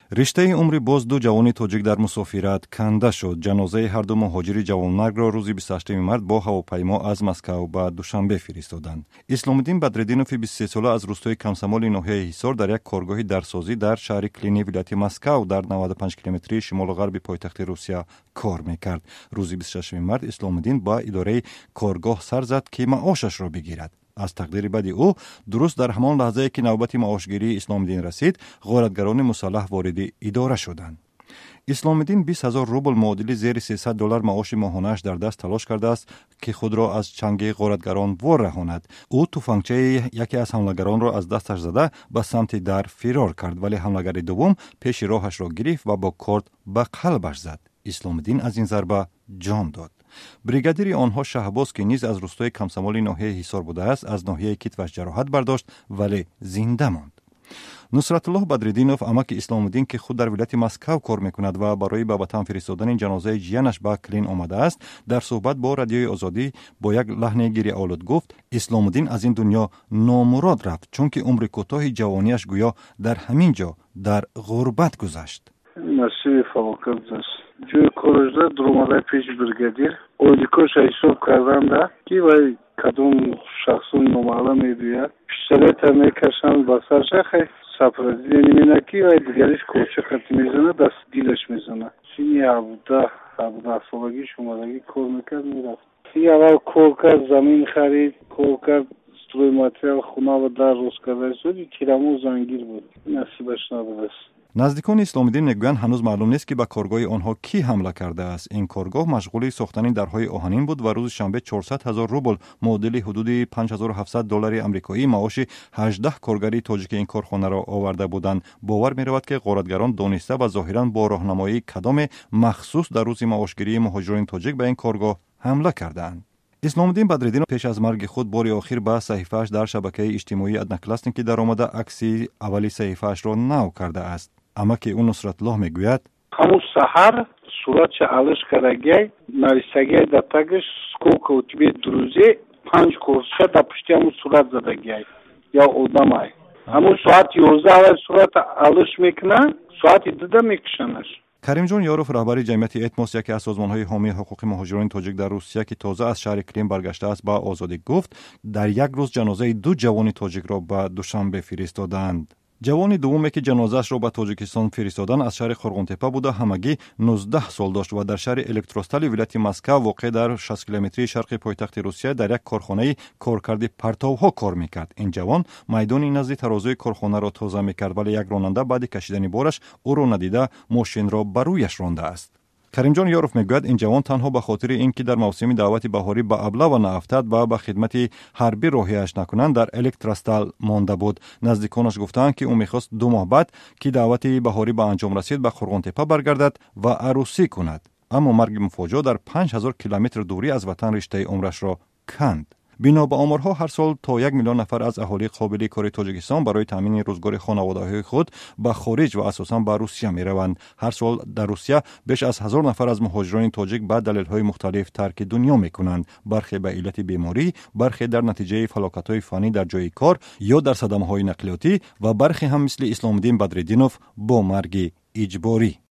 رشته عمری باز دو جوان تاجیک در مسافرت کنده شد. جنازه هر دو مهاجر جوانمرگ را روز 28 مارس با هواپیما از مسکو به دوشنبه فرستادند. اسلام الدین بدرالدینوف 23 ساله از روستای کمسمال ناحیه حصار در یک کارگاه درسازی در شهر کلینی ولایت مسکو در 95 کیلومتری شمال غرب پایتخت روسیه کار میکرد. روز 26 مارس اسلام الدین با اداره کارگاه سر زد که معاشش را بگیرد. از تقدیر بدی او درست در همان لحظه که نوبت معاشگیری اسلام الدین رسید، غارتگران مسلح وارد اداره شدند. اسلام الدین 20,000 روبل معادل زیر $300 معاش ماهانه‌اش در دست تلاش کرده است که خود را از چنگ غارتگران وار رهاند. او تفنگچه یکی از حملهگران را از دستش زده به سمت در فرار کرد، ولی حملهگر دوم پیش راهش را گرفت و با کارد به قلبش زد. اسلام الدین از این ضربه جان داد. بریگادیر آنها شهباز که نیز از روستای کمسمال ناحیه حصار بوده است، از ناحیه کتفش جراحت برداشت ولی زنده ماند. نصرت الله بدرالدینوف امک اسلام الدین که خود در ولایت مسکو کار میکند و برای به وطن فرستادن جنازه جیانش به کلین آمده است، در صحبت با رادیوی آزادی با یک لحن گریه آلود گفت اسلام الدین از این دنیا نامراد رفت چون که عمر کوتاه جوانیش گویا در همین جا در غربت گذشت. مسیح فواکت است. جوی کارجده درماده پیش برگادیر اولیکوش حساب کردن که وای کدوم شخصون نمعلوم میدوید پیشتلیت میکشن بسرش خیلی سپرزی نمینه که وای دیگریش کوچه خط میزنه دست دیلش میزنه. چینی 17 سالگیش اومدگی کار میکرد میرفت. این اول کار کرد، زمین خرید، کار کرد، ستروی ماتریال خونه و در روز کرده شد. تیرمو زنگیر بود. نصیبش نبود. نزدیکان اسلام الدین میگویند هنوز معلوم نیست که به کارگاه آنها کی حمله کرده است. این کارگاه مشغول ساختن درهای آهنین بود و روز شنبه 400,000 روبل معادل حدود $5,700 آمریکایی معاش 18 کارگری تاجیک این کارخانه را آورده بودند. باور می‌رود که غارتگران دانسته و ظاهراً با راهنمایی کدام مخصوص در روز معاشگیری مهاجرین تاجیک به این کارگاه حمله کردند. اسلام الدین بدرالدینوف پیش از مرگ خود بار آخر به صحیفه‌اش در شبکه اجتماعی ادناکلاسن که در آمده عکسی اولی صحیفه‌اش را نو کرده است. اما که اون نصرت الله میگوید همون سحر صورت علش کرده نریسگه در تگش سکوک و تیبی دروزی 5 کورشه در پشتی همون صورت زدگه یا اودم های همون ساعت 11 صورت علش میکنه ساعت 12 میکشنش. کریم جان یاروف رهبر جمعیت اتموس یکی از سازمان‌های حامی حقوق مهاجرین تاجیک در روسیه که تازه از شهر کریم برگشته است با آزادی گفت در یک روز جنازه 2 جوان تاجیک را به دوشنبه فرستادند. جوان دومی که جنازه‌اش را به تاجیکستان فرستادند از شهر قرغنتپه بوده، همگی 19 سال داشت و در شهر الکتروستال ولایت مسکو واقع در 60 کیلومتری شرق پایتخت روسیه در یک کارخانه کارکرد پرتوها کار میکرد. این جوان میدان نزد ترازوی کارخانه را تازه میکرد ولی یک راننده بعد کشیدن بارش او را ندیده ماشین را بر رویش رانده است. کریم جان یاروف میگوید این جوان تنها به خاطر اینکه در موسم دعوت بهاری به ابله و ناافتاد و به خدمت حربی راهیش نکنند در الکتروستال مانده بود. نزدیکانش گفتند که او میخواست 2 ماه بعد که دعوت بهاری به انجام رسید به قرغنتپه برگردد و عروسی کند، اما مرگ مفاجئ در 5,000 کیلومتر دوری از وطن رشته عمرش را کند. بنا به آمارها هر سال تا 1 میلیون نفر از اهالی قابل کار تاجیکستان برای تامین روزگار خانواده‌های خود به خارج و اساساً به روسیه میروند. هر سال در روسیه بیش از 1000 نفر از مهاجران تاجیک به دلایل‌های مختلف ترک دنیا میکنند. برخی به علت بیماری، برخی در نتیجه فلاکت‌های فنی در جای کار یا در صدمه‌های نقلیاتی و برخی هم مثل اسلام الدین بدرالدینوف با مرگ اجباری.